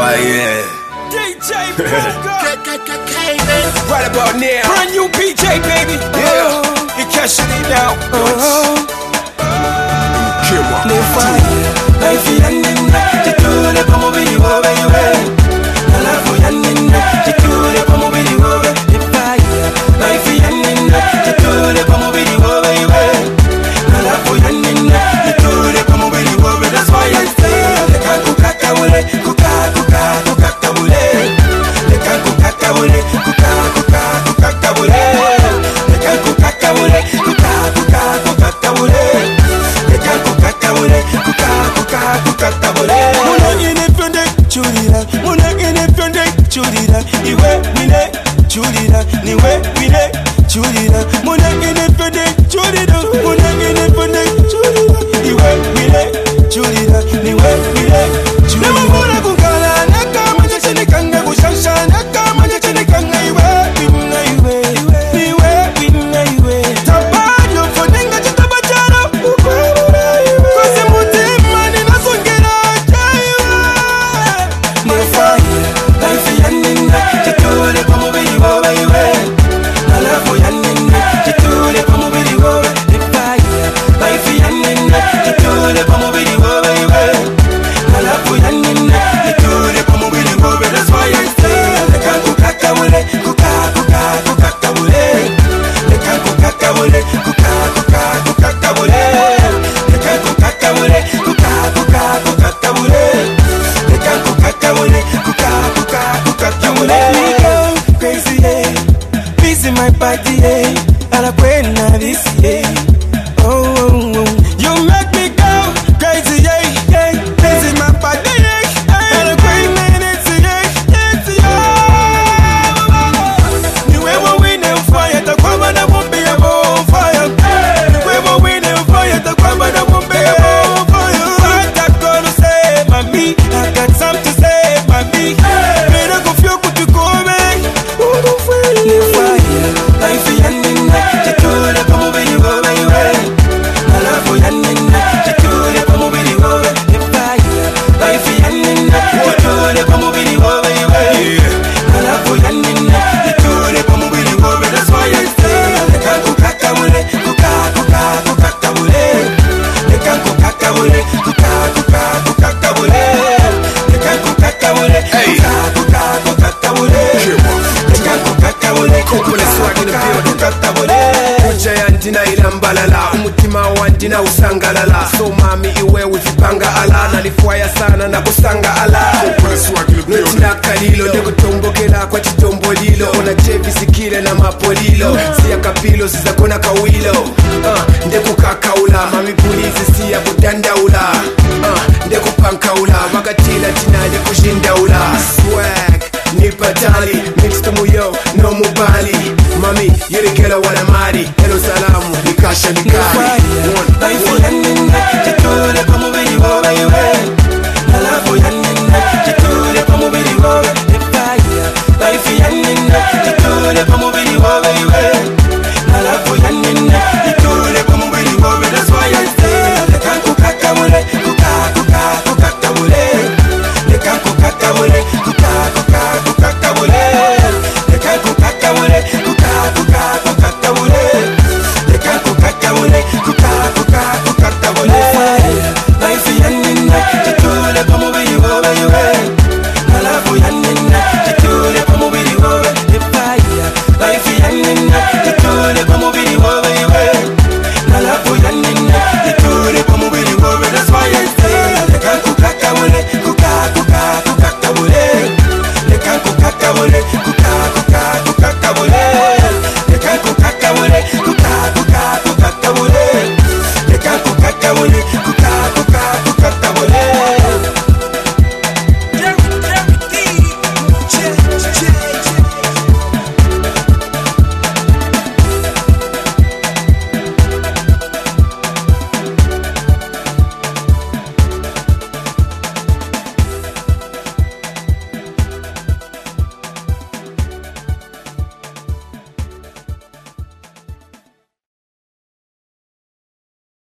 yeah. DJ Bunga. Right about now. Brand new PJ, baby. Yeah. You cash it now. Le fire, life yanina, jitule pamubili wowe iwe. Alafu yanina, jitule pamubili wowe. Le fire, life yanina, jitule pamubili wowe iwe. Alafu yanina, jitule pamubili wowe. That's why I say, leka kukakawule, kukakawule. Leka kukakawule, kukakawule. Leka kukakawule, kukakawule. Muna inepende chulira, muna inepende chulira, iwe wine chulira, niwe wine chulira, muna inepende chulira, muna inepende chulira, iwe wine chulira, niwe wine chulira. Muna kukala naka manje chene kanga kushansha naka manje chene kanga iwe wine iwe iwe wine iwe. Tabadio foninga chitabachara ukwebura iwe. Kwase mutima ninasongera chaiwe. Le fire, life yanina, jitule pamubili wowe iwe. Alafu yanina, jitule pamubili wowe. Le fire, life yanina, jitule pamubili wowe iwe. Alafu yanina, jitule pamubili wowe. That's why I say, leka kukakawule, kukakawule. Leka kukakawule, kukakawule. Leka kukakawule, kukakawule. Leka kukakawule, kukakawule. Me go crazy, yeah. Busy my body, yeah. Alakwena this, yeah. Oh, oh, oh. You make me go crazy, yeah, yeah. Busy my body, yeah. Alakwena this, yeah, yeah. Niwe wo wine fire, takwamba na bombe ya bonfire. Niwe wo wine fire, takwamba na bombe ya bonfire. What I gonna say, mami? I got something to say, mami. Mera kufio kutukome. Le fire, life yanina, jitule pamubili wowe iwe. Alafu yanina, jitule pamubili wowe. Le fire, life yanina, jitule pamubili wowe iwe. Alafu yanina, jitule pamubili wowe. That's why I say, leka kukakawule, kukakawule. Leka kukakawule, kukakawule. Leka kukakawule, kukakawule. Ujaya ndina ilambalala, umutima wa ndina usangalala. So mami iwe uzipanga ala, nalifwaya sana na kusanga ala. Nutina kalilo, ndeko tombokela kwa chitombolilo. Ona chevi sikile na mapolilo, siya kapilo, siza kona kawilo. Ndeko kakaula, mami